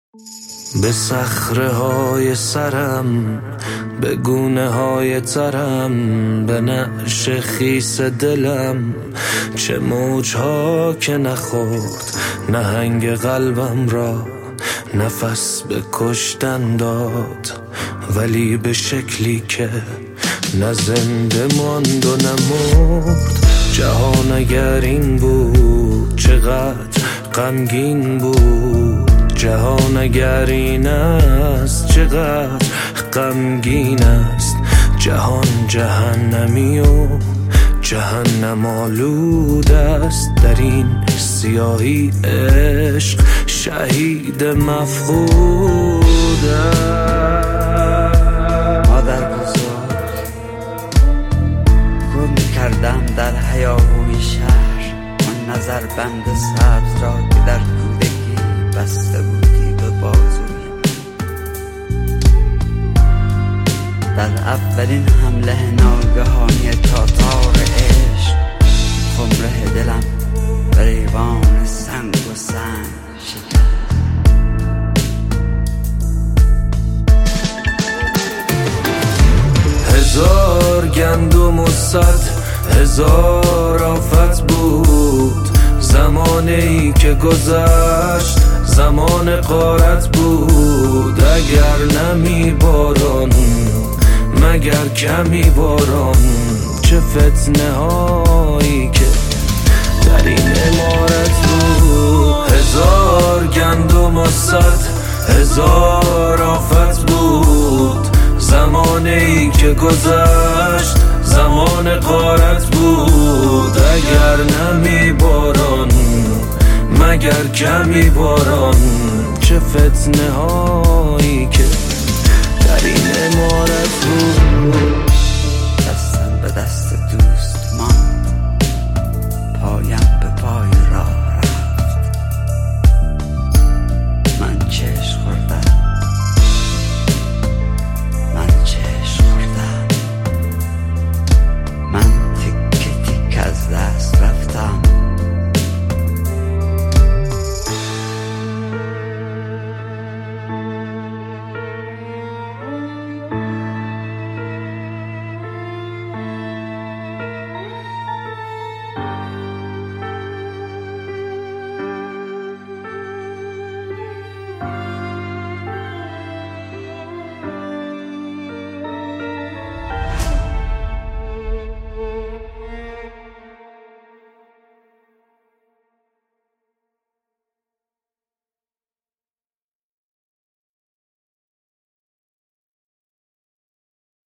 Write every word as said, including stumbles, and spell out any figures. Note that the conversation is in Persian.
به صخره های سرم، به گونه های ترم، به نعش خیس دلم، چه موجها که نخورد نهنگ قلبم را نفس به کشتن داد، ولی به شکلی که نه زنده ماند و نمرد. جهان اگر این بود چقدر غمگین بود، جهان اگر این است چقدر غمگین است. جهان جهنمی و جهنم آلود است، در این سیاهی عشق شهید مفقود است. مادر بزرگ گم کردم در هیاهوی شهر آن نظر بند سبز را که در کودکی بسته بودی به بازویم. در اولین حمله ناگهانی تاتار عشق خمره دلم به ریوان سنگ و سنگ شکست. هزار گندم و صد هزار آفت بود، زمانی که گذشت زمان غارت بود. اگر نمی باران مگر کمی باران، چه فتنه هایی که در این عمارت بود. هزار گندم و صد هزار آفت بود، زمانی که گذشت زمان غارت بود. اگر نمی باران مگر کمی باران، چه فتنه هایی که در این عمارت بود. دستم به دست